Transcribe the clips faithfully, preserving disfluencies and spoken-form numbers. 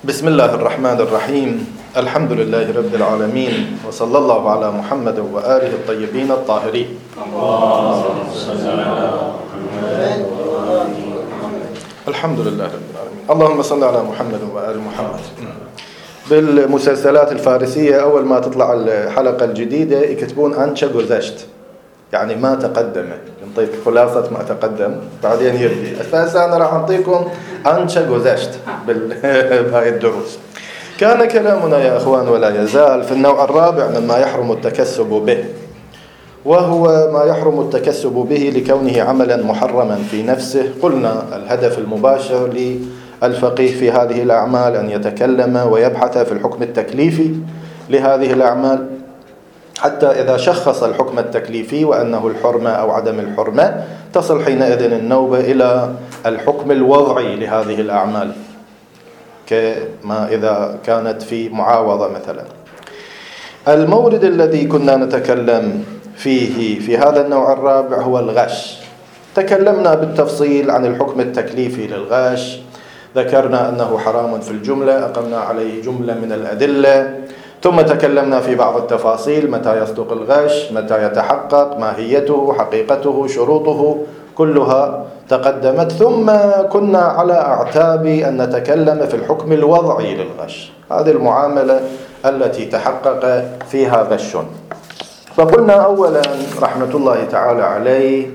بسم الله الرحمن الرحيم. الحمد لله رب العالمين، وصلى الله على محمد وآله الطيبين الطاهرين. الحمد لله رب العالمين. اللهم صل على محمد وآل محمد. بالمسلسلات الفارسية أول ما تطلع الحلقة الجديدة يكتبون أنشا جوزشت، يعني ما تقدم، ينطيك خلاصة ما تقدم بعدين يبدي. أساسا أنا راح أعطيكم أنشا جوزشت بهاي الدروس. كان كلامنا يا أخوان ولا يزال في النوع الرابع مما يحرم التكسب به، وهو ما يحرم التكسب به لكونه عملا محرما في نفسه. قلنا الهدف المباشر للفقيه في هذه الأعمال أن يتكلم ويبحث في الحكم التكليفي لهذه الأعمال، حتى إذا شخص الحكم التكليفي وأنه الحرمة أو عدم الحرمة تصل حينئذ النوبة إلى الحكم الوضعي لهذه الأعمال، كما إذا كانت في معاوضة مثلا. المورد الذي كنا نتكلم فيه في هذا النوع الرابع هو الغش. تكلمنا بالتفصيل عن الحكم التكليفي للغش، ذكرنا أنه حرام في الجملة، أقمنا عليه جملة من الأدلة، ثم تكلمنا في بعض التفاصيل: متى يصدق الغش، متى يتحقق، ماهيته، حقيقته، شروطه، كلها تقدمت. ثم كنا على أعتاب أن نتكلم في الحكم الوضعي للغش، هذه المعاملة التي تحقق فيها غش. فقلنا أولا رحمة الله تعالى عليه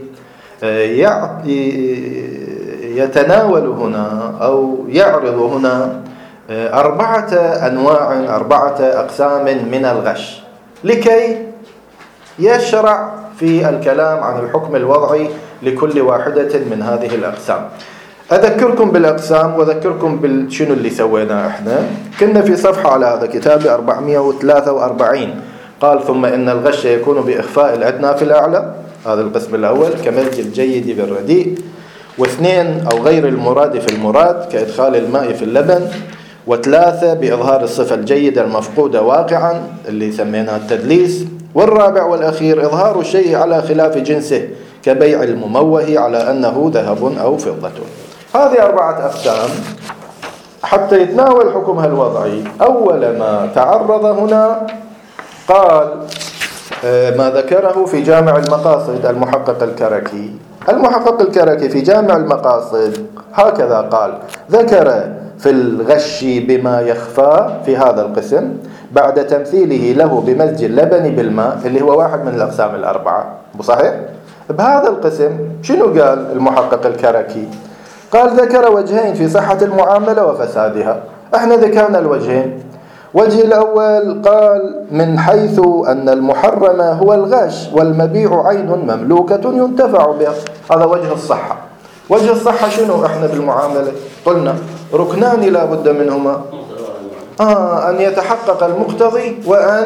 يتناول هنا أو يعرض هنا أربعة أنواع، أربعة أقسام من الغش، لكي يشرع في الكلام عن الحكم الوضعي لكل واحدة من هذه الأقسام. أذكركم بالأقسام وأذكركم بالشنو اللي سوينا إحنا. كنا في صفحة على هذا كتاب أربعمائة وثلاثة وأربعين، قال: ثم إن الغش يكون بإخفاء الأدنى في الأعلى، هذا القسم الأول، كمزج الجيد بالرديء. واثنين، أو غير المراد في المراد، كإدخال الماء في اللبن. وثلاثة، بإظهار الصفة الجيدة المفقودة واقعا، اللي سميناها التدليس. والرابع والأخير، إظهار الشيء على خلاف جنسه، كبيع المموه على أنه ذهب أو فضة. هذه أربعة أقسام حتى يتناول حكمها الوضعي. أول ما تعرض هنا قال ما ذكره في جامع المقاصد المحقق الكركي. المحقق الكركي في جامع المقاصد هكذا قال: ذكر في الغش بما يخفى في هذا القسم بعد تمثيله له بمزج اللبن بالماء، اللي هو واحد من الأقسام الأربعة. صحيح؟ بهذا القسم شنو قال المحقق الكركي؟ قال: ذكر وجهين في صحة المعاملة وفسادها. احنا ذكرنا الوجهين. وجه الأول قال: من حيث أن المحرم هو الغش والمبيع عين مملوكة ينتفع بها. هذا وجه الصحة. وجه الصحة شنو احنا بالمعاملة؟ قلنا ركنان لا بد منهما: آه أن يتحقق المقتضي وأن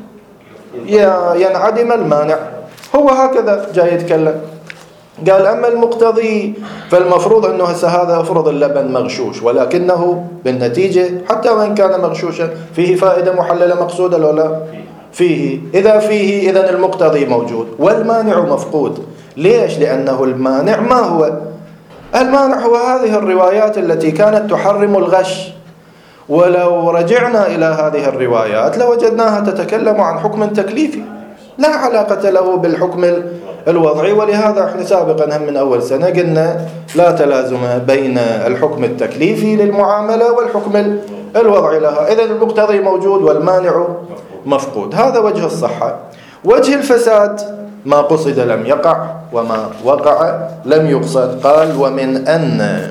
ينعدم المانع. هو هكذا جاي يتكلم. قال: أما المقتضي فالمفروض أنه هذا أفرض اللبن مغشوش، ولكنه بالنتيجة حتى وإن كان مغشوشا فيه فائدة محللة مقصودة لو لا فيه. إذا فيه إذن المقتضي موجود والمانع مفقود. ليش؟ لأنه المانع ما هو؟ المانع هو هذه الروايات التي كانت تحرم الغش. ولو رجعنا إلى هذه الروايات لوجدناها تتكلم عن حكم تكليفي لا علاقة له بالحكم الوضعي. ولهذا احنا سابقا هم من أول سنة قلنا لا تلازم بين الحكم التكليفي للمعاملة والحكم الوضعي لها. إذن المقتضي موجود والمانع مفقود. هذا وجه الصحة. وجه الفساد: ما قصد لم يقع وما وقع لم يقصد. قال: ومن أن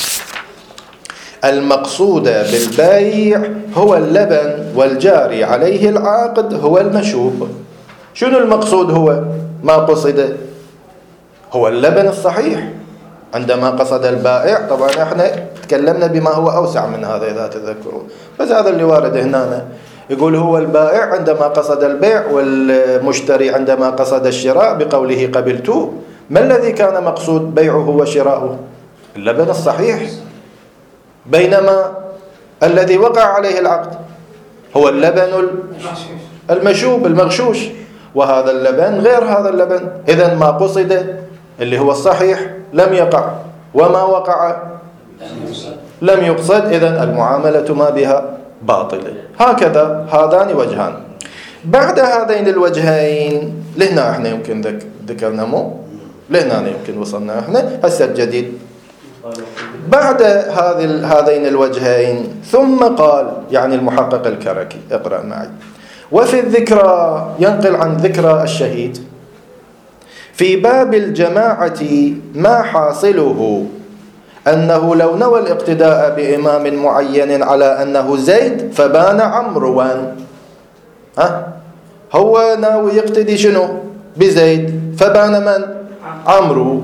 المقصود بالبيع هو اللبن والجاري عليه العقد هو المشوب. شنو المقصود؟ هو ما قصد هو اللبن الصحيح عندما قصد البائع. طبعا احنا تكلمنا بما هو أوسع من هذا إذا تذكرون، بس هذا اللي وارد هنا. يقول هو البائع عندما قصد البيع والمشتري عندما قصد الشراء بقوله قبلته. ما الذي كان مقصود بيعه وشراؤه؟ اللبن الصحيح، بينما الذي وقع عليه العقد هو اللبن المشوب المغشوش، وهذا اللبن غير هذا اللبن. إذن ما قصد اللي هو الصحيح لم يقع، وما وقع لم يقصد، إذن المعاملة ما بها باطلة. هكذا هذان وجهان. بعد هذين الوجهين لهنا احنا يمكن ذكرنا مو لهنا يمكن وصلنا احنا هسه الجديد. بعد هذه هذين الوجهين ثم قال يعني المحقق الكركي، اقرأ معي: وفي الذكرى، ينقل عن ذكرى الشهيد، في باب الجماعة ما حاصله أنه لو نوى الاقتداء بإمام معين على أنه زيد فبان عمروا، ها هو ناوي يقتدي شنو بزيد فبان من؟ عمرو.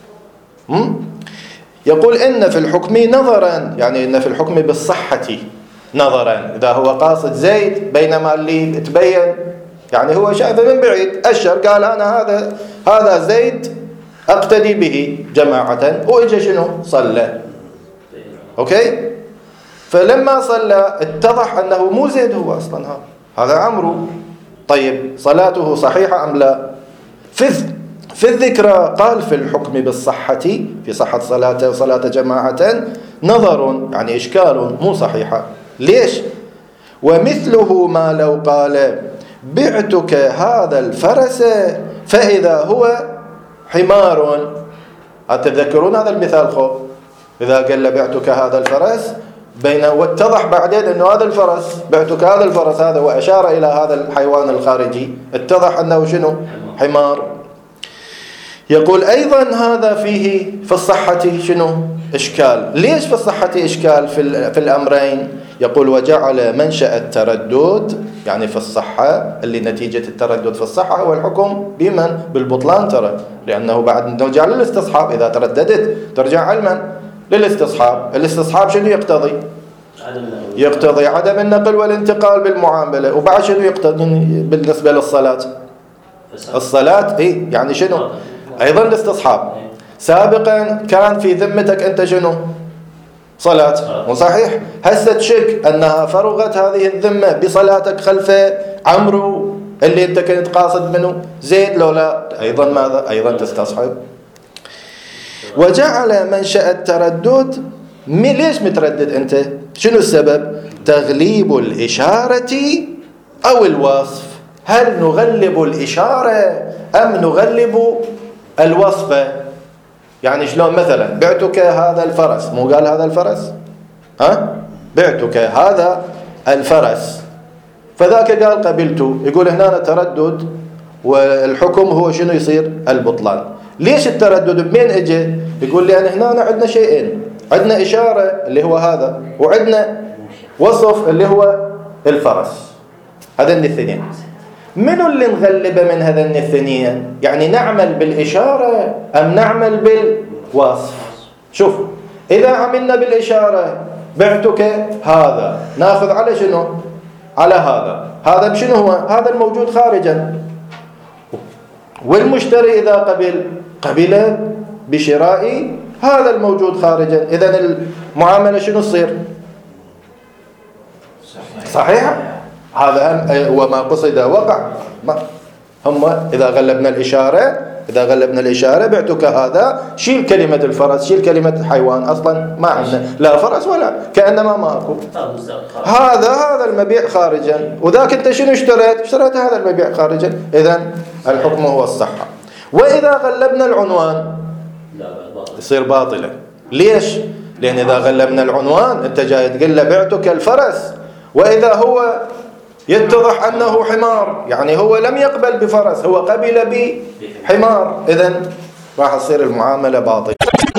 يقول إن في الحكم نظرا، يعني إن في الحكم بالصحة نظرا، إذا هو قاصد زيد بينما اللي تبين يعني هو شايفه من بعيد أشر، قال أنا هذا هذا زيد أقتدي به جماعة، وإجا شنو صلى، أوكي، فلما صلى اتضح أنه مو زيد هو أصلا، هذا هذا عمرو. طيب صلاته صحيحة أم لا؟ في في الذكرى قال في الحكم بالصحة، في صحة صلاته وصلاة جماعة نظر، يعني إشكال، مو صحيحة. ليش؟ ومثله ما لو قال بعتك هذا الفرس فإذا هو حمار. أتذكرون هذا المثال خو؟ إذا قال بعتك هذا الفرس بين واتضح بعدين أنه هذا الفرس، بعتك هذا الفرس هذا، وأشار إلى هذا الحيوان الخارجي، اتضح أنه شنو؟ حمار. يقول أيضا هذا فيه في الصحة شنو؟ إشكال. ليش في الصحة إشكال في, في الأمرين؟ يقول وجعل منشأ التردد، يعني في الصحة اللي نتيجة التردد في الصحة هو الحكم بمن؟ بالبطلان، ترى لأنه بعد نرجع للاستصحاب، إذا ترددت ترجع علما للاستصحاب. الاستصحاب شنو يقتضي؟ يقتضي عدم النقل والانتقال بالمعاملة. وبعد شنو يقتضي بالنسبة للصلاة؟ الصلاة إيه يعني شنو؟ أيضا الاستصحاب. سابقا كان في ذمتك أنت شنو؟ صلاة، وصحيح هسه تشك أنها فرغت هذه الذمة بصلاتك خلف عمرو اللي أنت كنت قاصد منه زيد، لو لا أيضا ماذا؟ أيضا تستصحب. وجعل منشأ التردد، ليش متردد أنت؟ شنو السبب؟ تغليب الإشارة أو الوصف. هل نغلب الإشارة أم نغلب الوصف؟ يعني شلون مثلا بعتك هذا الفرس، مو قال هذا الفرس؟ ها؟ بعتك هذا الفرس، فذاك قال قبلته، يقول هنا تردد والحكم هو شنو يصير؟ البطلان. ليش التردد؟ بمين اجى؟ يقول لي أنا هنا عندنا شيئين، عندنا إشارة اللي هو هذا، وعندنا وصف اللي هو الفرس، هذين الاثنين. منو اللي نغلبه من هذين الاثنين؟ يعني نعمل بالإشارة أم نعمل بالوصف؟ شوف، إذا عملنا بالإشارة بعتك هذا، ناخذ على شنو؟ على هذا. هذا بشنو هو؟ هذا الموجود خارجا. والمشتري إذا قبل قبل بشراء هذا الموجود خارجا، إذن المعاملة شنو تصير؟ صحيح؟ هذا وما قصد وقع. هم إذا غلبنا الإشارة، إذا غلبنا الإشارة بعتك هذا، شيل كلمة الفرس، شيل كلمة حيوان، أصلا ما عندنا لا فرس ولا كأنما ما أكو. هذا هذا المبيع خارجا، وذاك أنت شنو اشتريت؟ اشتريت هذا المبيع خارجا، إذن الحكم هو الصحة. وإذا غلبنا العنوان يصير باطلة. ليش؟ لأن إذا غلبنا العنوان أنت جاي تقول له بعتك الفرس، وإذا هو يتضح أنه حمار، يعني هو لم يقبل بفرس، هو قبل بحمار، إذن راح تصير المعاملة باطلة.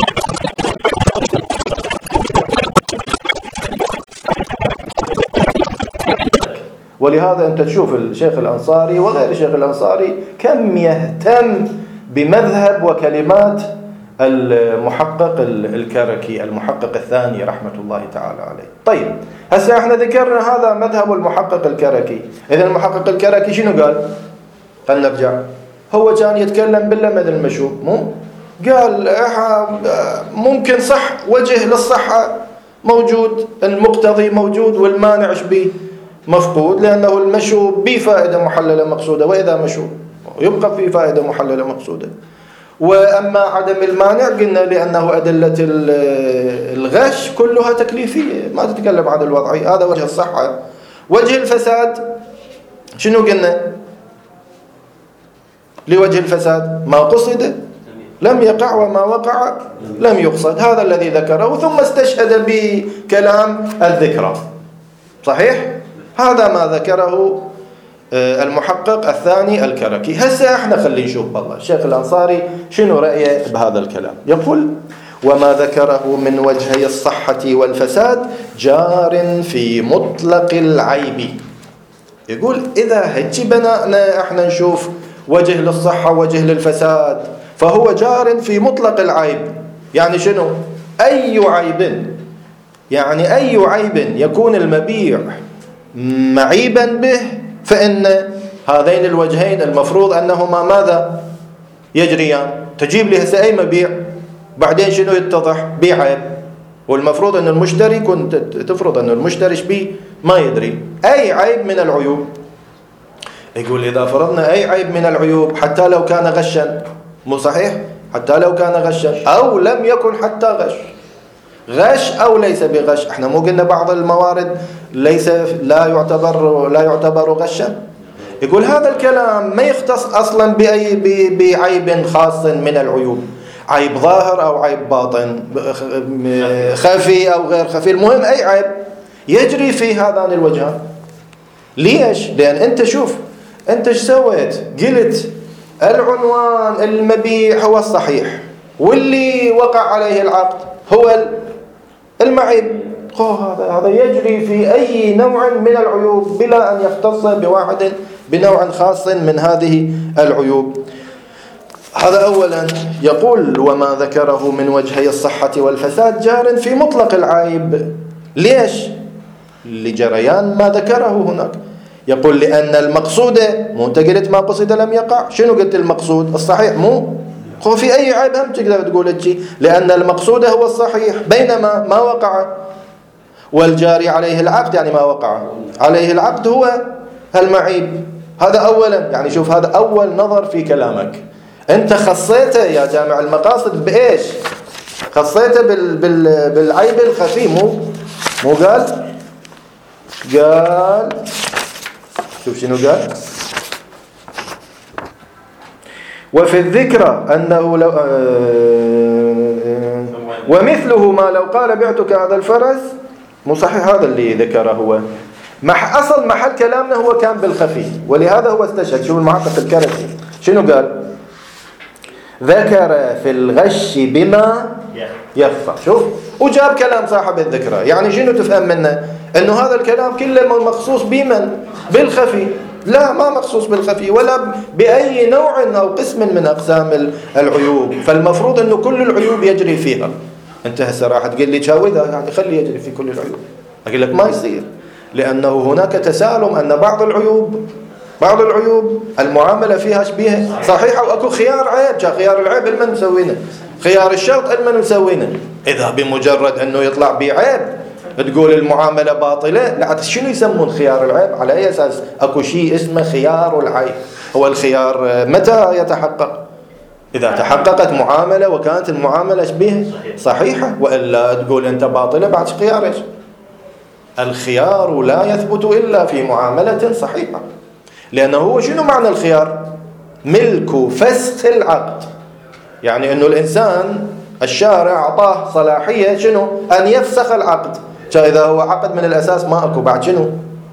ولهذا أنت تشوف الشيخ الأنصاري وغير الشيخ الأنصاري كم يهتم بمذهب وكلمات المحقق الكركي، المحقق الثاني رحمة الله تعالى عليه. طيب هسه احنا ذكرنا هذا مذهب المحقق الكركي. إذن المحقق الكركي شنو قال؟ خلينا نرجع. هو كان يتكلم باللمذ المشهور، مو قال ممكن صح وجه للصحة موجود، المقتضي موجود والمانع به مفقود، لأنه المشو بفائدة محللة مقصودة، وإذا مشو يبقى في فائدة محللة مقصودة. وأما عدم المانع قلنا لأنه أدلة الغش كلها تكليفية، ما تتكلم عن الوضعي. هذا وجه الصحة. وجه الفساد شنو قلنا؟ لوجه الفساد ما قصد لم يقع وما وقع لم يقصد، هذا الذي ذكره ثم استشهد بكلام الذكرى. صحيح؟ هذا ما ذكره المحقق الثاني الكركي. هسه احنا خلينا نشوف والله الشيخ الأنصاري شنو رأيه بهذا الكلام. يقول: وما ذكره من وجهي الصحة والفساد جار في مطلق العيب. يقول إذا هجي بناءنا احنا نشوف وجه للصحة وجه للفساد فهو جار في مطلق العيب. يعني شنو؟ أي عيب، يعني أي عيب يكون المبيع معيبا به فإن هذين الوجهين المفروض أنهما ماذا يجريان. تجيب لي هسه أي مبيع بعدين شنو يتضح؟ بيع عيب، والمفروض أن المشتري كنت تفرض أن المشتري شبيه ما يدري أي عيب من العيوب. يقول إذا فرضنا أي عيب من العيوب حتى لو كان غشا، مو صحيح؟ حتى لو كان غشا أو لم يكن حتى غش، غش أو ليس بغش. احنا مو قلنا بعض الموارد ليس لا يعتبر لا يعتبر غشا. يقول هذا الكلام ما يختص أصلا بأي بعيب خاص من العيوب، عيب ظاهر أو عيب باطن، خفي أو غير خفي، المهم أي عيب يجري في هذان الوجهان. ليش؟ لأن أنت شوف أنت ايش سويت؟ قلت العنوان المبيع هو الصحيح واللي وقع عليه العقد هو المعيب. هذا هذا يجري في أي نوع من العيوب بلا أن يختص بواحد بنوع خاص من هذه العيوب. هذا أولا. يقول وما ذكره من وجهي الصحة والفساد جار في مطلق العيب. ليش؟ لجريان ما ذكره هناك. يقول لأن المقصود، مو أنت قلت ما قصد لم يقع، شنو قلت المقصود؟ الصحيح. مو هو في أي عيب هم تقدر تقول الشيء، لأن المقصود هو الصحيح بينما ما وقع، والجاري عليه العقد يعني ما وقع عليه العقد هو المعيب. هذا أولا. يعني شوف هذا أول نظر في كلامك. أنت خصيته يا جامع المقاصد بإيش؟ خصيته بال بال بالعيب الخفي. مو مو قال قال شوف شنو قال: وفي الذكرى أنه لو ومثله ما لو قال بعتك هذا الفرس. مو صحيح هذا اللي ذكره هو مح أصل محل كلامنا هو كان بالخفي، ولهذا هو استشهد. شوف المحقق الكركي شنو قال: ذكر في الغش بما يخفى. شوف وجاب كلام صاحب الذكرى. يعني شنو تفهم منه؟ انه هذا الكلام كله مخصوص بمن؟ بالخفي. لا، ما مخصوص بالخفي ولا بأي نوع أو قسم من أقسام العيوب. فالمفروض أنه كل العيوب يجري فيها. انت هسه راح تقول لي جاوزها يعني خلي يجري في كل العيوب. أقول لك ما يصير، لأنه هناك تسالم أن بعض العيوب بعض العيوب المعاملة فيها شبيه صحيحة، وأكو خيار عيب. جا خيار العيب المن مسوينه، خيار الشرط المن مسوينه. إذا بمجرد أنه يطلع بعيب تقول المعاملة باطلة، لا. شنو يسمون خيار العيب؟ على أي أساس؟ أكو شيء اسمه خيار العيب. هو الخيار متى يتحقق؟ إذا تحققت معاملة وكانت المعاملة شبيه صحيحة، وإلا تقول أنت باطلة بعد خيار إيش؟ الخيار لا يثبت إلا في معاملة صحيحة. لأنه هو شنو معنى الخيار؟ ملك فسخ العقد. يعني أنه الإنسان الشارع أعطاه صلاحية شنو؟ أن يفسخ العقد. إذا هو عقد من الأساس ما أكو بعد شنو؟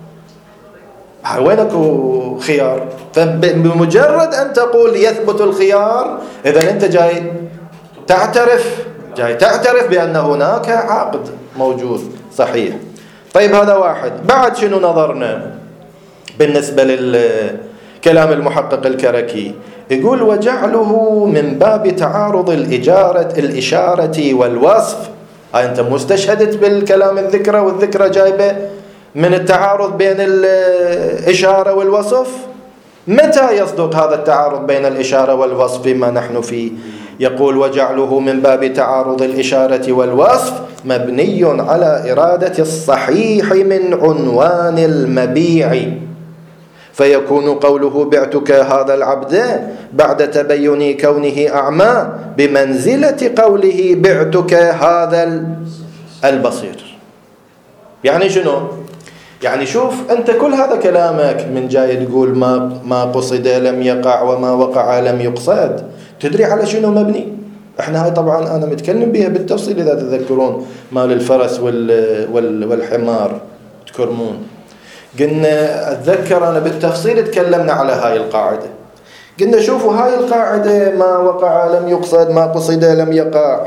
وين أكو خيار؟ فبمجرد أن تقول يثبت الخيار إذا أنت جاي تعترف جاي تعترف بأن هناك عقد موجود صحيح. طيب هذا واحد. بعد شنو نظرنا بالنسبة للكلام المحقق الكركي؟ يقول وجعله من باب تعارض الإجارة الإشارة والوصف. هاي أنت مستشهدت بالكلام الذكرى، والذكرى جايبة من التعارض بين الإشارة والوصف. متى يصدق هذا التعارض بين الإشارة والوصف فيما نحن فيه؟ يقول وجعله من باب تعارض الإشارة والوصف مبني على إرادة الصحيح من عنوان المبيع، فيكون قوله بعتك هذا العبد بعد تبين كونه أعمى بمنزلة قوله بعتك هذا البصير. يعني شنو؟ يعني شوف أنت كل هذا كلامك من جاي تقول ما ما قصد لم يقع وما وقع لم يقصد، تدري على شنو مبني؟ احنا هاي طبعا أنا متكلم بها بالتفصيل إذا تذكرون مال الفرس والحمار تكرمون، قلنا أتذكر أنا بالتفصيل تكلمنا على هاي القاعدة، قلنا شوفوا هاي القاعدة ما وقع لم يقصد ما قصد لم يقع،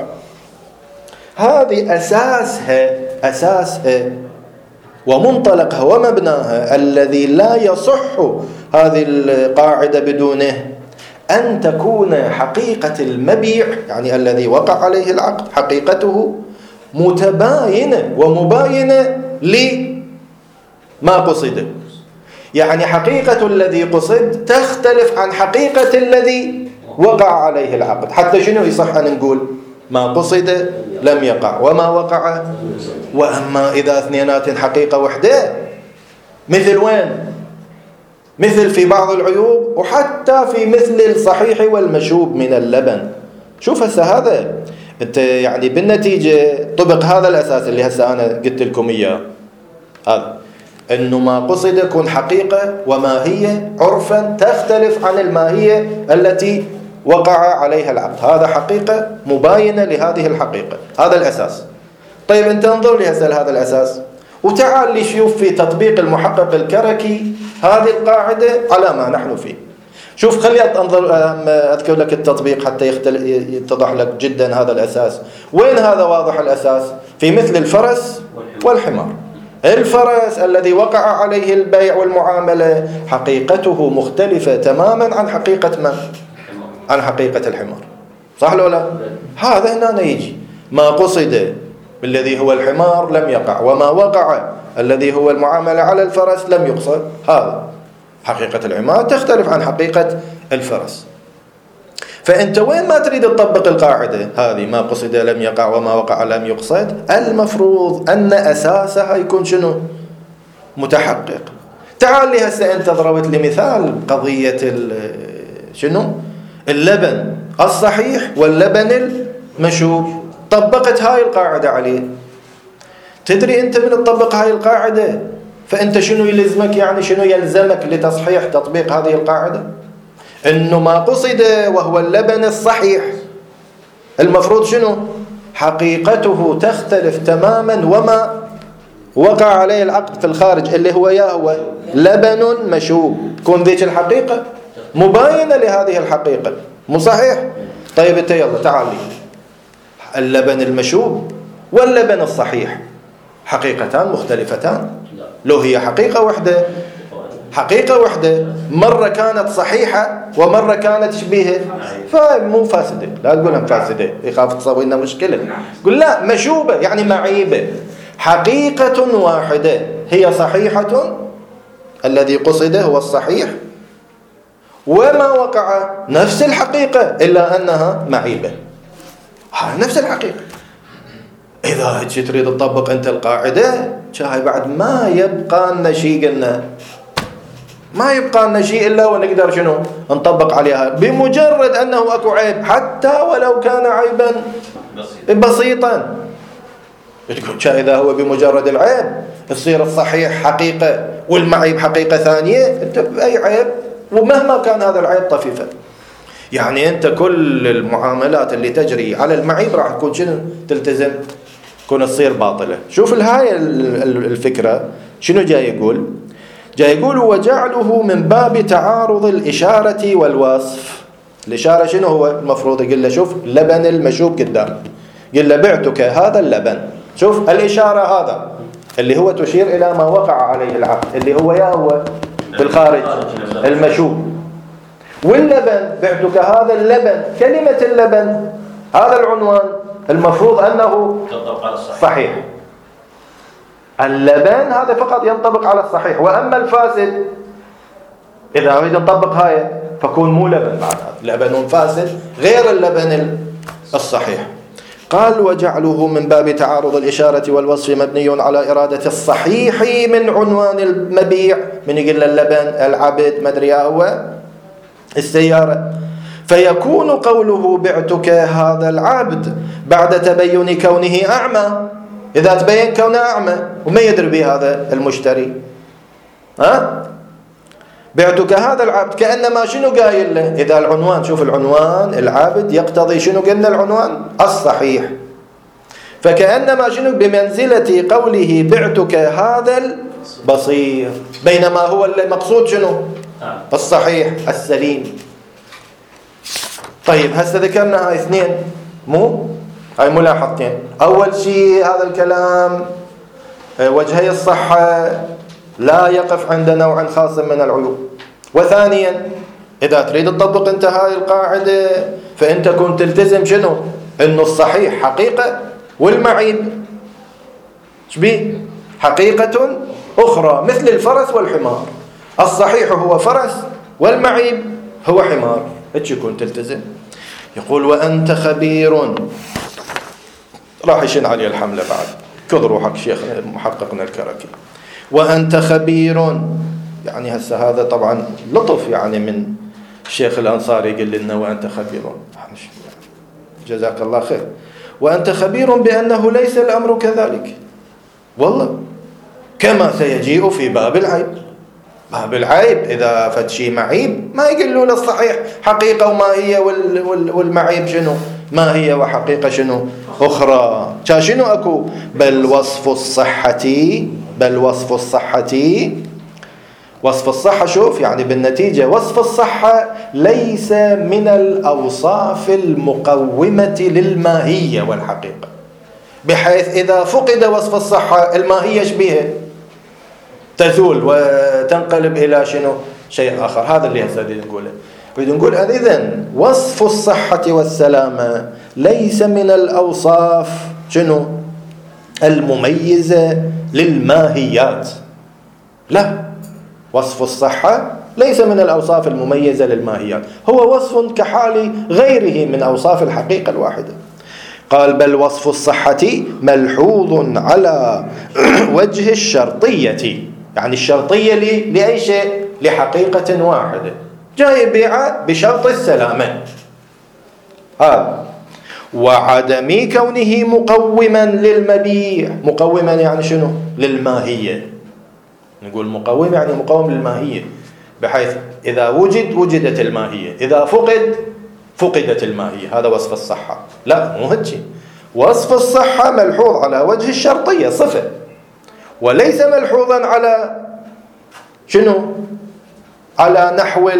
هذه أساسها أساسها ومنطلقها ومبناها الذي لا يصح هذه القاعدة بدونه أن تكون حقيقة المبيع، يعني الذي وقع عليه العقد، حقيقته متباينة ومباينة لما قصد. يعني حقيقة الذي قصد تختلف عن حقيقة الذي وقع عليه العقد. حتى شنو يصح أن نقول ما قصد لم يقع وما وقع. وأما إذا اثنينات حقيقة وحدة، مثل وين؟ مثل في بعض العيوب، وحتى في مثل الصحيح والمشوب من اللبن. شوف هسه هذا انت يعني بالنتيجة طبق هذا الأساس اللي هسه أنا قلت لكم إياه، هذا إنه ما قصد يكون حقيقة وماهية عرفا تختلف عن الماهية التي وقع عليها العقد، هذا حقيقة مباينة لهذه الحقيقة، هذا الأساس. طيب أنت انظر لي هسه هذا الأساس، وتعال لي شوف في تطبيق المحقق الكركي هذه القاعدة على ما نحن فيه. شوف خلي أنظر أذكر لك التطبيق حتى يتضح لك جدا هذا الأساس. وين هذا واضح الأساس؟ في مثل الفرس والحمار. الفرس الذي وقع عليه البيع والمعاملة حقيقته مختلفة تماما عن حقيقة من؟ عن حقيقة الحمار، صح ولا لا؟ هذا هنا يجي ما قصد الذي هو الحمار لم يقع، وما وقع الذي هو المعاملة على الفرس لم يقصد. هذا حقيقة الحمار تختلف عن حقيقة الفرس. فأنت وين ما تريد تطبق القاعدة هذه ما قصد لم يقع وما وقع لم يقصد، المفروض أن أساسها يكون شنو؟ متحقق. تعال لي هسه أنت ضربت لي مثال قضية شنو؟ اللبن الصحيح واللبن المشوب، طبقت هاي القاعدة عليه. تدري أنت من تطبق هاي القاعدة فأنت شنو يلزمك، يعني شنو يلزمك لتصحيح تطبيق هذه القاعدة؟ إنه ما قصد وهو اللبن الصحيح المفروض شنو؟ حقيقته تختلف تماما وما وقع عليه العقد في الخارج اللي هو يا هو لبن مشوب، تكون ذيك الحقيقة مباينة لهذه الحقيقة، مو صحيح؟ طيب انت يلا تعال لي اللبن المشوب واللبن الصحيح حقيقتان مختلفتان، لو هي حقيقة واحدة حقيقة واحدة مرة كانت صحيحة ومرة كانت شبيهة، فمو فاسدة، لا تقولها فاسدة يخاف تصير لنا مشكلة، قل لا مشوبة يعني معيبة، حقيقة واحدة هي صحيحة، الذي قصد هو الصحيح، وما وقع نفس الحقيقة إلا أنها معيبة، نفس الحقيقة. إذا تريد تطبق أنت القاعدة شاهي بعد ما يبقى لنا شيء، قلنا ما يبقى لنا شيء إلا ونقدر شنو نطبق عليها بمجرد أنه أكو عيب، حتى ولو كان عيبا بسيطا. تقول إذا هو بمجرد العيب يصير الصحيح حقيقة والمعيب حقيقة ثانية، أنت بأي عيب ومهما كان هذا العيب طفيفة، يعني أنت كل المعاملات اللي تجري على المعيب راح تكون شنو تلتزم تكون تصير باطلة. شوف الهاي الفكرة شنو جاي يقول؟ جاي يقول وجعله من باب تعارض الإشارة والوصف. الإشارة شنو هو المفروض؟ يقول له شوف لبن المشوب قدام، يقول له بعتك هذا اللبن، شوف الإشارة هذا اللي هو تشير إلى ما وقع عليه العقد اللي هو يا هو في الخارج المشوب، واللبن بعتك هذا اللبن، كلمة اللبن هذا العنوان المفروض أنه صحيح، اللبن هذا فقط ينطبق على الصحيح، وأما الفاسد إذا أريد نطبق هاي فكون مو لبن بعد، لبن فاسد غير اللبن الصحيح. قال وجعله من باب تعارض الإشارة والوصف مبني على إرادة الصحيح من عنوان المبيع، من يقول اللبن العبد مدري هو السيارة، فيكون قوله بعتك هذا العبد بعد تبين كونه أعمى. إذا تبين كونه أعمى وما يدري به هذا المشتري، ها بعتك هذا العبد كأنما شنو قايل له؟ إذا العنوان، شوف العنوان العبد يقتضي شنو قلنا العنوان الصحيح، فكأنما شنو بمنزلة قوله بعتك هذا البصير، بينما هو المقصود شنو الصحيح السليم. طيب هسه ذكرنا هاي اثنين، مو هاي ملاحظتين. أول شيء هذا الكلام وجهي الصحة لا يقف عند نوع خاص من العيوب. وثانيا إذا تريد تطبق أنت هاي القاعدة فأنت كنت تلتزم شنو؟ إنه الصحيح حقيقة والمعيب شبيه حقيقة أخرى مثل الفرس والحمار. الصحيح هو فرس والمعيب هو حمار، هيك يكون تلتزم. يقول وأنت خبير، راح يشن علي الحملة بعد كذ روحك شيخ محققنا الكركي. وأنت خبير، يعني هسه هذا طبعا لطف يعني من الشيخ الأنصاري يقول لنا وأنت خبير، جزاك الله خير. وأنت خبير بأنه ليس الأمر كذلك، والله كما سيجيء في باب العيب. باب العيب إذا فتشي معيب ما يقولون الصحيح حقيقة وما هي، والمعيب شنو ما هي وحقيقة شنو أخرى. شنو أكو بل وصف الصحة، بل وصف الصحة، وصف الصحة شوف يعني بالنتيجة وصف الصحة ليس من الأوصاف المقومة للماهية والحقيقة، بحيث إذا فقد وصف الصحة الماهية شبيها تزول وتنقلب إلى شنو شيء آخر. هذا اللي هسه نقوله. نريد نقول إذن وصف الصحة والسلامة ليس من الأوصاف شنو المميزة للماهيات، لا، وصف الصحة ليس من الأوصاف المميزة للماهيات، هو وصف كحال غيره من أوصاف الحقيقة الواحدة. قال بل وصف الصحة ملحوظ على وجه الشرطية، يعني الشرطية لأي شيء لحقيقة واحدة، جاي بيعة بشرط السلامة هذا، وعدم كونه مقوما للمبيع. مقوما يعني شنو للماهية، نقول مقوم يعني مقوم للماهية، بحيث إذا وجد وجدت الماهية، إذا فقد فقدت الماهية. هذا وصف الصحة. لا مو هيك، وصف الصحة ملحوظ على وجه الشرطية صفة، وليس ملحوظا على شنو على نحو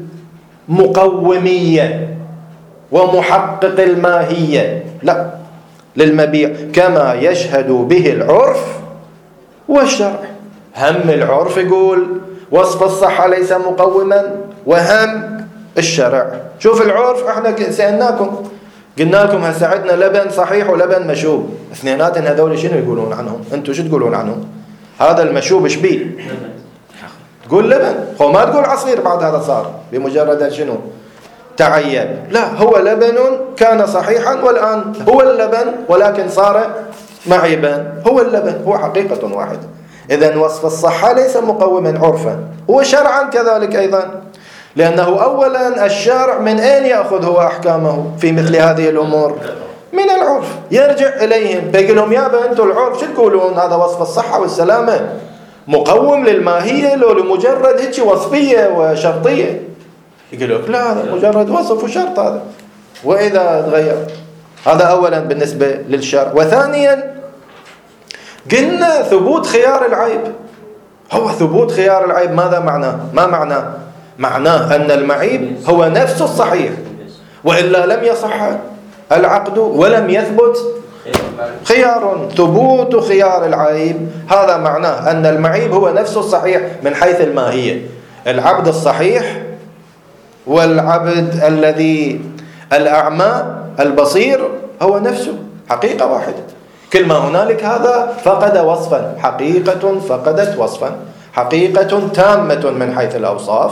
المقومية ومحقق الماهية، لا، للمبيع كما يشهد به العرف والشرع. هم العرف يقول وصف الصحة ليس مقوما، وهم الشرع. شوف العرف احنا سألناكم قلنا لكم هسه عندنا لبن صحيح ولبن مشوب، اثنيناتن هذول شنو يقولون عنهم؟ انتم شو تقولون عنهم؟ هذا المشوب شبيه؟ تقول لبن، هو ما تقول عصير بعد هذا صار بمجرد شنو تعين. لا، هو لبن كان صحيحا والآن هو اللبن ولكن صار معيبا. هو اللبن هو حقيقة واحدة. إذن وصف الصحة ليس مقوما عرفا، وشرعا كذلك أيضا، لأنه أولا الشارع من أين يأخذ هو أحكامه في مثل هذه الأمور؟ من العرف. يرجع إليهم بيقول لهم يا أنتم العرف شو تقولون؟ هذا وصف الصحة والسلامة مقوم للماهية لو لمجرد هيك وصفية وشرطية؟ يقول لك لا، هذا مجرد وصف وشرط هذا، وإذا تغير. هذا أولا بالنسبة للشرع. وثانيا قلنا ثبوت خيار العيب. هو ثبوت خيار العيب ماذا معناه؟ ما معناه؟ معناه أن المعيب هو نفس الصحيح، وإلا لم يصح العقد ولم يثبت خيار. ثبوت خيار العيب هذا معناه أن المعيب هو نفس الصحيح من حيث الماهية. العبد الصحيح والعبد الذي الأعمى البصير هو نفسه، حقيقة واحدة. كل ما هنالك هذا فقد وصفا، حقيقة فقدت وصفا، حقيقة تامة من حيث الأوصاف،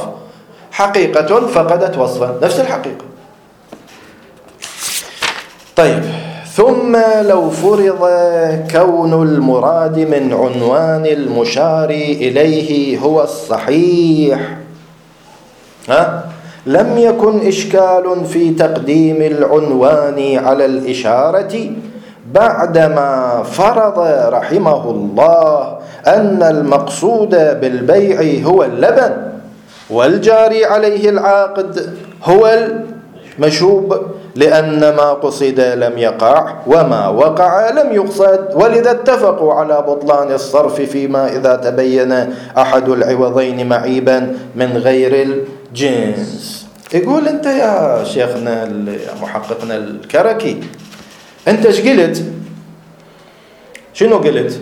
حقيقة فقدت وصفا، نفس الحقيقة. طيب، ثم لو فرض كون المراد من عنوان المشار إليه هو الصحيح، ها؟ لم يكن إشكال في تقديم العنوان على الإشارة بعدما فرض رحمه الله أن المقصود بالبيع هو اللبن والجاري عليه العقد هو المشوب، لأن ما قصد لم يقع وما وقع لم يقصد، ولذا اتفقوا على بطلان الصرف فيما إذا تبين أحد العوضين معيبا من غير الجنس. يقول أنت يا شيخنا يا محققنا الكركي، أنت ايش قلت؟ شنو قلت؟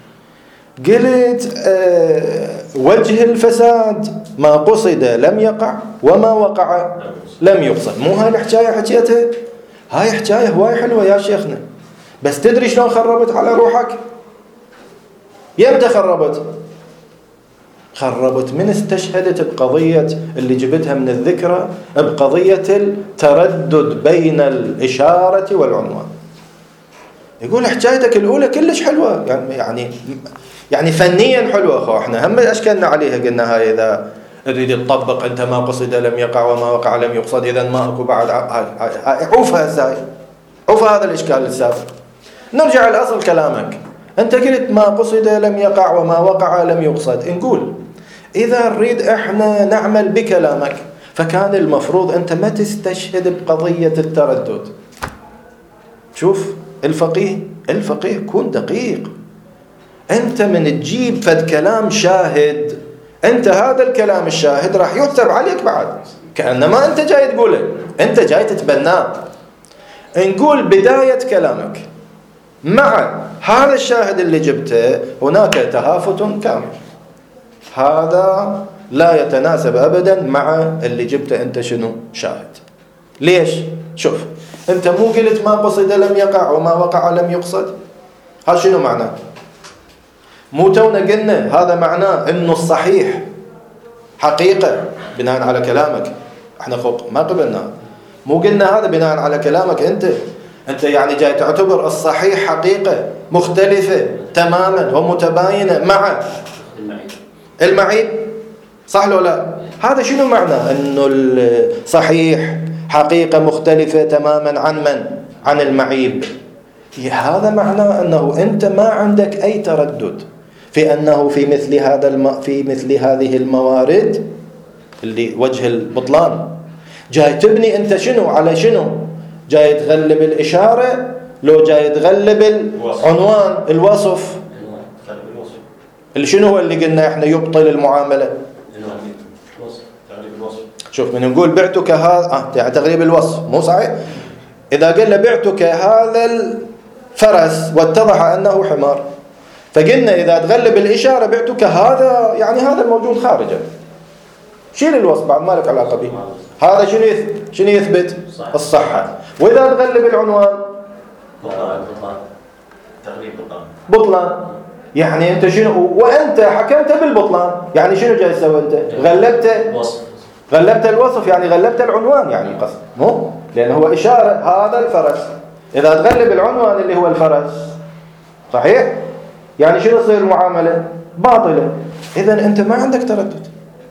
قلت آه وجه الفساد ما قصد لم يقع وما وقع لم يقصد. مو هاي الحكاية حكيتها؟ هاي حكاية هواي حلوة يا شيخنا، بس تدري شلون خربت على روحك؟ يمتى خربت؟ خربت من استشهدت بقضية اللي جبتها من الذكرى، بقضية التردد بين الإشارة والعنوان. يقول حكايتك الأولى كلش حلوة، يعني يعني يعني فنيا حلوة أخو، احنا هم أشكلنا عليها، قلنا هاي إذا تريد تطبق أنت ما قصد لم يقع وما وقع لم يقصد، إذا ما أكو بعد عوفها ازاي، عوف هذا الإشكال السابق. نرجع لأصل كلامك، أنت قلت ما قصد لم يقع وما وقع لم يقصد. نقول إذا نريد إحنا نعمل بكلامك فكان المفروض أنت ما تستشهد بقضية التردد. شوف الفقيه الفقيه كون دقيق، أنت من تجيب فد كلام شاهد، أنت هذا الكلام الشاهد راح يكتب عليك بعد كأنما أنت جاي تقوله، أنت جاي تتبناه. نقول بداية كلامك مع هذا الشاهد اللي جبته هناك تهافت كامل، هذا لا يتناسب أبدا مع اللي جبته أنت شنو شاهد. ليش؟ شوف أنت مو قلت ما قصد لم يقع وما وقع لم يقصد؟ هذا شنو معناه؟ مو تونا قلنا هذا معناه أنه الصحيح حقيقة بناء على كلامك، احنا فوق ما قبلنا، مو قلنا هذا بناء على كلامك أنت أنت يعني جاي تعتبر الصحيح حقيقة مختلفة تماما ومتباينة مع المعيب، صح لو لا؟ هذا شنو معناه؟ أنه الصحيح حقيقة مختلفة تماما عن من؟ عن المعيب. هذا معناه أنه أنت ما عندك أي تردد في أنه في مثل هذا الم... في مثل هذه الموارد اللي وجه البطلان جاي تبني أنت شنو على شنو؟ جاي تغلب الإشارة لو جاي تغلب العنوان الوصف اللي شنو هو اللي قلنا إحنا يبطل المعاملة. شوف من نقول بعتك هذا آه تغليب الوصف مو صحيح. إذا قلنا بعتك هذا الفرس واتضح أنه حمار، فقلنا إذا تغلب الإشارة بعتك هذا، يعني هذا الموجود خارجه، شيل الوصف بعد ما لك علاقة به. هذا شنو يثبت؟ شنو يثبت؟ الصحة. وإذا تغلب العنوان بطلان تغليب بطلان بطلان، يعني أنت شنو؟ وأنت حكمت بالبطلان، يعني شنو جاي تسوي أنت؟ غلبت وصف، غلبت الوصف، يعني غلبت العنوان، يعني قصد مو لأنه هو إشارة هذا الفرس، إذا تغلب العنوان اللي هو الفرس صحيح، يعني شنو يصير المعاملة؟ باطلة. إذن أنت ما عندك تردد،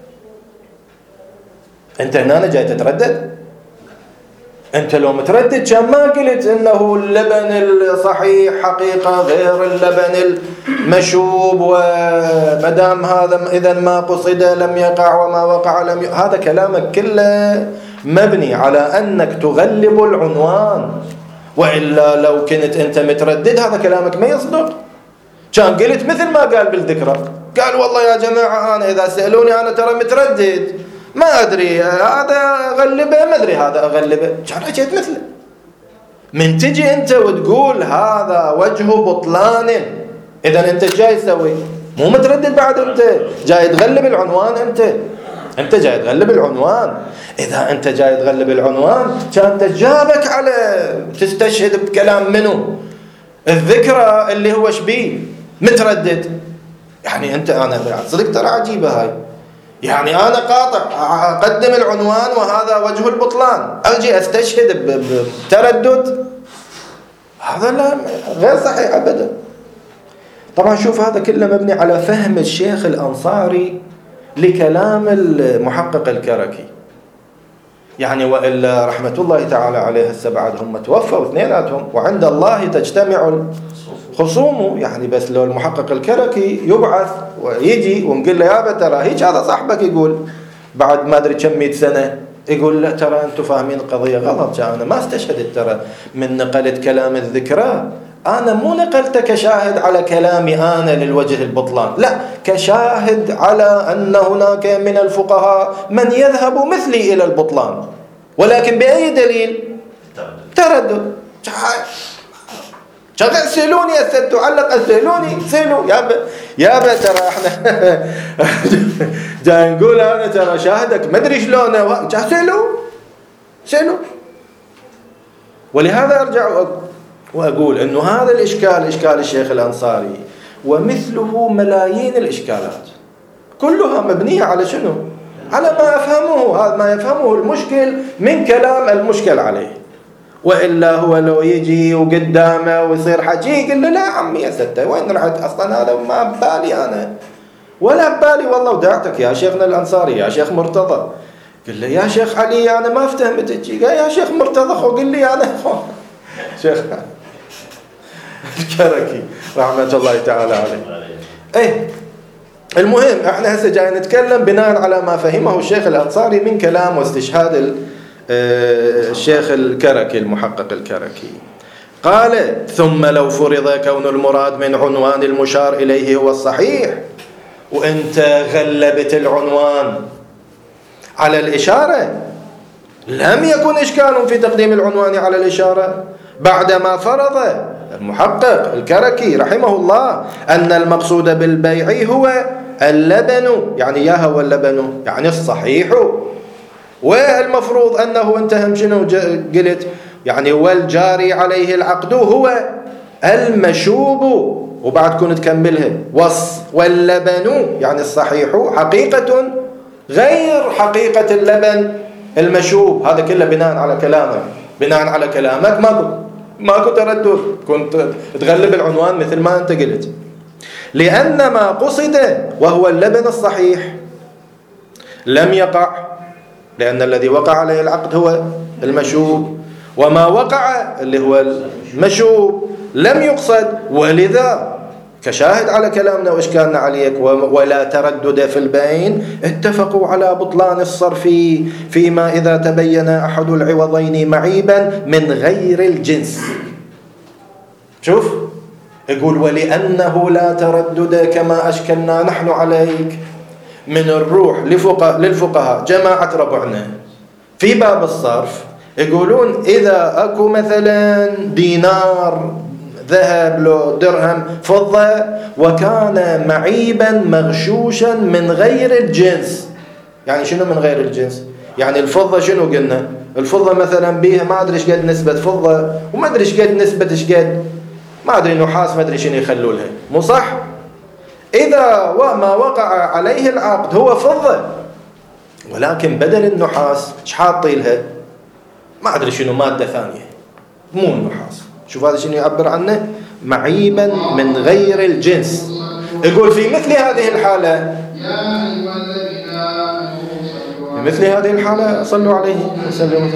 أنت هنا جاي تتردد. أنت لو متردد كان ما قلت إنه اللبن الصحيح حقيقة غير اللبن المشوب، ومدام هذا إذا ما قصد لم يقع وما وقع لم ي... هذا كلامك كله مبني على أنك تغلب العنوان، وإلا لو كنت أنت متردد هذا كلامك ما يصدق. كان قلت مثل ما قال بالذكرى، قال والله يا جماعة أنا إذا سألوني أنا ترى متردد ما أدري هذا أغلبه ما أدري هذا أغلبه، كان حكيت مثله. من تجي أنت وتقول هذا وجه بطلان، إذا أنت جاي تسوي مو متردد بعد، أنت جاي تغلب العنوان، أنت أنت جاي تغلب العنوان. إذا أنت جاي تغلب العنوان كان تجابك على تستشهد بكلام منه الذكرى اللي هو شبيه متردد. يعني أنت أنا صدق ترى عجيبة هاي، يعني أنا قاطع أقدم العنوان وهذا وجه البطلان، أجي أستشهد بتردد، هذا لا غير صحيح أبدا. طبعا شوف هذا كله مبني على فهم الشيخ الأنصاري لكلام المحقق الكركي. يعني وإلا رحمة الله تعالى عليه هسه بعد هم توفوا اثنيناتهم وعند الله تجتمع خصومه. يعني بس لو المحقق الكركي يبعث ويجي ونقول له يا ترى هيك هذا صاحبك يقول بعد ما أدري كم مئة سنة، يقول لا ترى أنتم فاهمين القضية غلط، أنا ما استشهدت ترى من نقلت كلام الذكرى، أنا مو نقلته كشاهد على كلامي أنا للوجه البطلان، لا كشاهد على أن هناك من الفقهاء من يذهب مثلي إلى البطلان، ولكن بأي دليل؟ تردد. شغل سألوني أسأل تعلق أسألوني سألوا يا ب... يا ب ترى احنا جاي نقول أنا ترى شاهدك ما أدري شلونه و... سألوا سألوا. ولهذا أرجع وأقول إنه هذا الإشكال إشكال الشيخ الأنصاري ومثله ملايين الإشكالات كلها مبنية على شنو؟ على ما أفهمه، هذا ما يفهمه المشكل من كلام المشكل عليه. وإلا هو لو يجي وقدامه ويصير حكي يقول له لا عمي يا ستة وين رحت أصلا هذا ما ببالي أنا ولا ببالي والله ودعتك يا شيخنا الأنصاري يا شيخ مرتضى. قل له يا شيخ علي أنا ما افتهمتك. قال يا شيخ مرتضى خو قل لي أنا شيخ الكركي رحمة الله تعالى عليه. ايه المهم احنا هسه جاي نتكلم بناء على ما فهمه الشيخ الأنصاري من كلام واستشهاد الشيخ الكركي المحقق الكركي. قال ثم لو فرض كون المراد من عنوان المشار إليه هو الصحيح، وانت غلبت العنوان على الإشارة، لم يكن إشكال في تقديم العنوان على الإشارة بعدما فرض المحقق الكركي رحمه الله أن المقصود بالبيع هو اللبن، يعني يا هو اللبن يعني الصحيح، والمفروض أنه انتهم شنو قلت يعني والجاري عليه العقد هو المشوب، وبعد كنت تكملها وص واللبن يعني الصحيح حقيقة غير حقيقة اللبن المشوب. هذا كله بناء على كلامك، بناء على كلامك ماكو ماكو تردد، كنت تغلب العنوان مثل ما أنت قلت. لأن ما قصد وهو اللبن الصحيح لم يقع، لأن الذي وقع عليه العقد هو المشوب، وما وقع اللي هو المشوب لم يقصد، ولذا كشاهد على كلامنا وإشكالنا عليك ولا تردد في البين اتفقوا على بطلان الصرف فيما إذا تبين أحد العوضين معيبا من غير الجنس. شوف يقول ولأنه لا تردد كما أشكلنا نحن عليك من الروح للفقهاء جماعة ربعنا في باب الصرف، يقولون إذا أكو مثلا دينار ذهب له درهم فضة وكان معيبا مغشوشا من غير الجنس. يعني شنو من غير الجنس؟ يعني الفضة شنو قلنا؟ الفضة مثلا بيها ما أدري إيش قد نسبة فضة وما أدري إيش قد نسبة إيش قد ما أدري نحاس ما أدري شنو يخلوا لها، مو صح؟ إذا وما وقع عليه العقد هو فضة ولكن بدل النحاس إيش حاطين لها؟ ما أدري شنو مادة ثانية مو النحاس. شوف هذا شنو يعبر عنه؟ معيبا من غير الجنس. يقول في مثل هذه الحالة في مثل هذه الحالة صلوا عليه وسلموا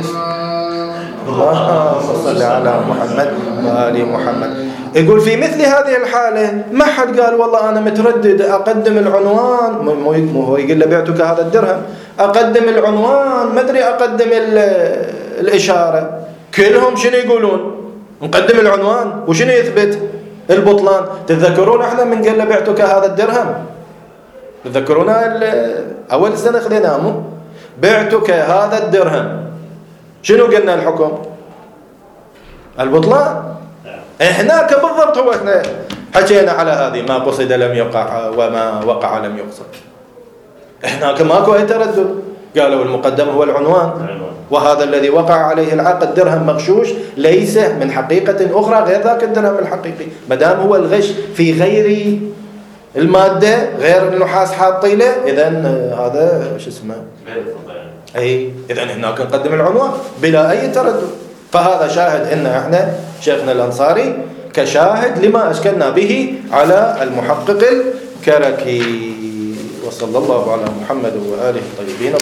اللهم صل على محمد وآل محمد. يقول في مثل هذه الحالة ما حد قال والله أنا متردد أقدم العنوان، مو هو يقول له بعتك هذا الدرهم، أقدم العنوان ما أدري أقدم الإشارة. كلهم شنو يقولون؟ نقدم العنوان وشنو يثبت البطلان. تتذكرون احنا من قال له بعتك هذا الدرهم؟ تتذكرون أول سنة خلينا مو بعتك هذا الدرهم، شنو قلنا الحكم؟ البطلان. هناك بالضبط هو احنا حكينا على هذه ما قصد لم يقع وما وقع لم يقصد. هناك ماكو اي تردد، قالوا المقدم هو العنوان، وهذا الذي وقع عليه العقد درهم مغشوش ليس من حقيقة أخرى غير ذاك الدرهم الحقيقي، مدام هو الغش في غير المادة غير النحاس حاطي له، إذن هذا شو اسمه أي إذن هناك نقدم العنوان بلا أي تردد. فهذا شاهد إن إحنا شيخنا الأنصاري كشاهد لما أشكلنا به على المحقق الكركي. وصلى الله على محمد وآله الطيبين.